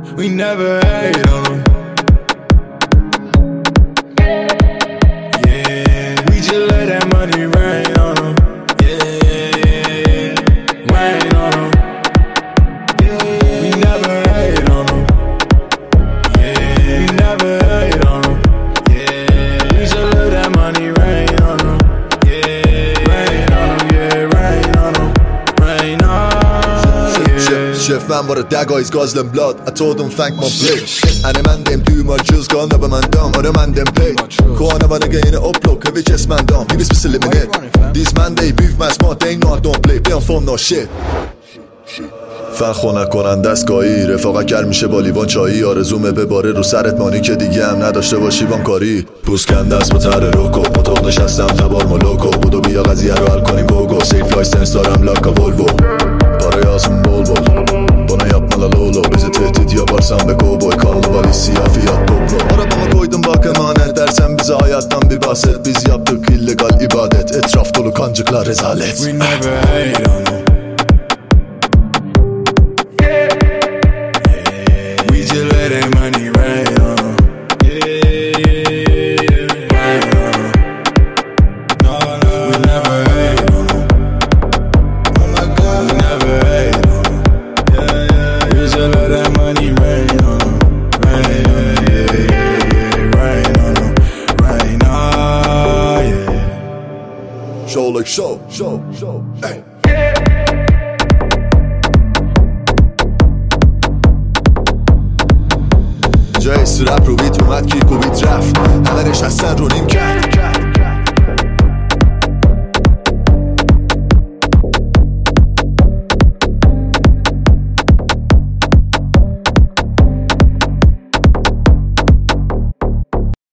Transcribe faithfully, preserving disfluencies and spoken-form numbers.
We never hate on them. Yeah, we just let that money rain on them. Yeah, rain on them. Yeah, we never hate on them. Yeah, we never hate on them. Yeah, we just let that money rain on them. Yeah, rain on them. Yeah, rain on them. Rain on them. Chef man var det der is Gosling blood. I told them thank my plate. And the man them do much just gone never man down. Or the man them play. Corner man again in the upload. Could we just man down? He was supposed to eliminate. These man they beef man smart. They not don't play. Play on form no shit. فرخو نکنن دستگاهی رفاقت گر میشه با لیوان چایی آرزومه بباره رو سرت مانی که دیگه هم نداشته باشی بام کاری پوست کنده است با تر روکو پاتوق نشستم تبار مولوکو بودو بیا قضیه رو حل کنیم بوگو سیف لایسنس دارم لاکا ولوو پاره آسون بول بول bana yapma la lolo bizi tehdit yaparsan be kovboy karnavali siyah fiyat toplu arabama koydum bak emanet dersen bize hayattan bir bahset biz yaptık illegal ibadet etraf dolu kancıklar rezalet We never hate on them. We just let that money rain on them. Yeah, rain on them. No, no, we never hate on them. Oh my God, we never hate on them. Yeah, yeah, we just let that money rain on them. Rain on them, yeah, yeah, yeah, rain on them. Rain on, yeah. Show like show, show, show, hey. جای رپ رو بیت اومد کیک و بیت رفت همه نشستن رو نیم کرد